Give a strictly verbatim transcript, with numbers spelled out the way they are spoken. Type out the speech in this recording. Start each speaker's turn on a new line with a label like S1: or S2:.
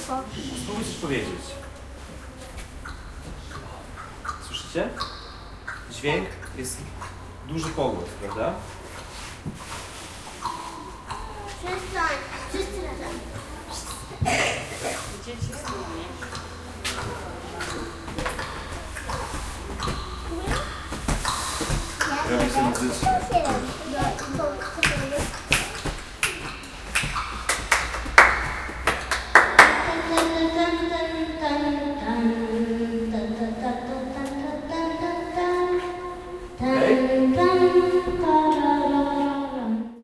S1: Spróbuj coś powiedzieć. Słyszycie? Dźwięk jest duży pogłos, prawda?
S2: Przestań. Wszyscy razem.
S3: Dzieci wspólnie.
S1: Robi się muzycznie.
S2: No, to, to, to,